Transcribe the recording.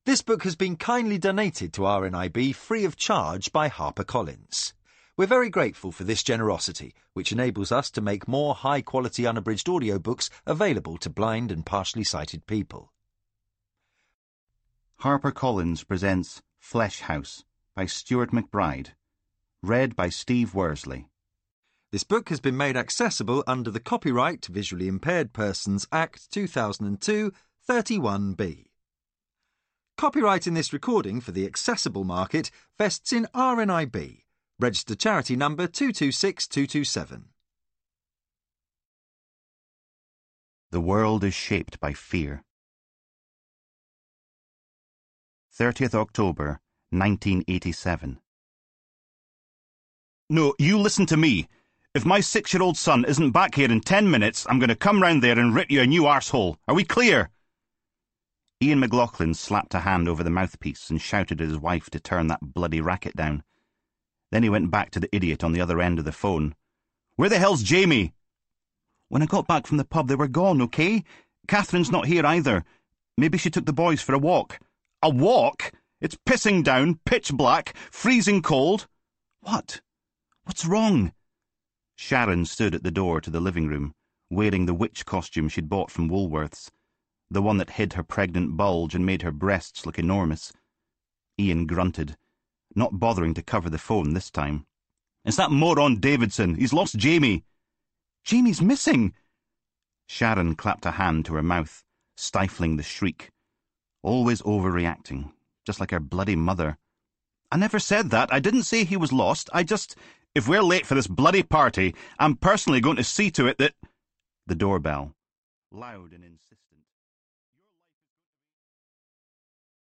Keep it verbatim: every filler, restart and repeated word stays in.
This book has been kindly donated to R N I B free of charge by HarperCollins. We're very grateful for this generosity, which enables us to make more high-quality unabridged audiobooks available to blind and partially sighted people. HarperCollins presents Flesh House by Stuart McBride, read by Steve Worsley. This book has been made accessible under the Copyright to Visually Impaired Persons Act two thousand two, thirty-one B. Copyright in this recording for the accessible market vests in R N I B, registered charity number two two six two two seven. The world is shaped by fear. thirtieth October, nineteen eighty-seven. No, you listen to me. If my six-year-old son isn't back here in ten minutes, I'm going to come round there and rip you a new arsehole. Are we clear? Ian McLaughlin slapped a hand over the mouthpiece and shouted at his wife to turn that bloody racket down. Then he went back to the idiot on the other end of the phone. Where the hell's Jamie? When I got back from the pub, they were gone, OK? Catherine's not here either. Maybe she took the boys for a walk. A walk? It's pissing down, pitch black, freezing cold. What? What's wrong? Sharon stood at the door to the living room, wearing the witch costume she'd bought from Woolworths, the one that hid her pregnant bulge and made her breasts look enormous. Ian grunted, not bothering to cover the phone this time. It's that moron Davidson. He's lost Jamie. Jamie's missing. Sharon clapped a hand to her mouth, stifling the shriek. Always overreacting, just like her bloody mother. I never said that. I didn't say he was lost. I just... If we're late for this bloody party, I'm personally going to see to it that... The doorbell, loud and insistent.